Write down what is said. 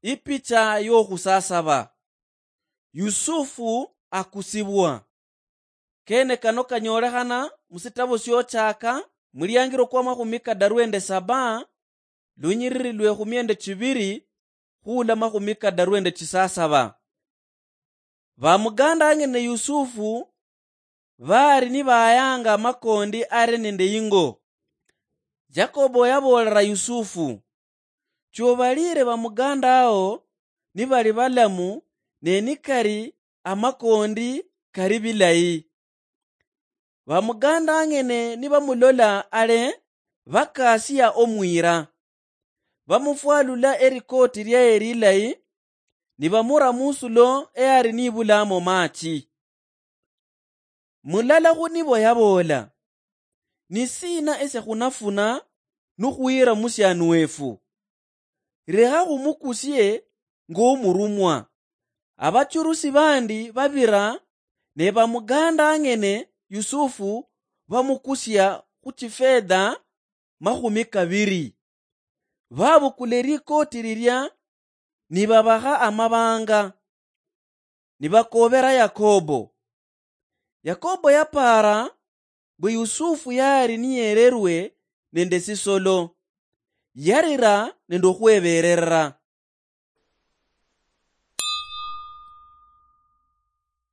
Ipicha yokhusasaba. Yusufu akusibwa. Kene kano kanyolekhana musitabo syochaka mulyangiro kwa 27 lunyiriri lwe 12 khula 27. Bamuganda angene Yusufu bari ni bayanga makondi are nende ingo. Jakobo yabolera Yusufu, chobalire bamuganda ao ni bali balamu nenikari amakondi kari bilayi. Bamuganda angene ni bamulola ale bakasiya omwira. Bamufwalula erikoti lyaye lilayi ni bamura musulo eyari nibulamo machi. Mulala khunibo yabola, nisina ese khunafuna nukhwira musyanu wefu. Rekha khumukusye ng'omurumwa. Abachurusi bandi babira ne bamuganda angene Yusufu bamukusya khuchifedha 20. Babukula erikoti lirya ni babaha amabanga ni bakobera Yakobo. Yakobo yapara bwe Yusufu yari niyererwe nende sisolo, yarira nende khweberera.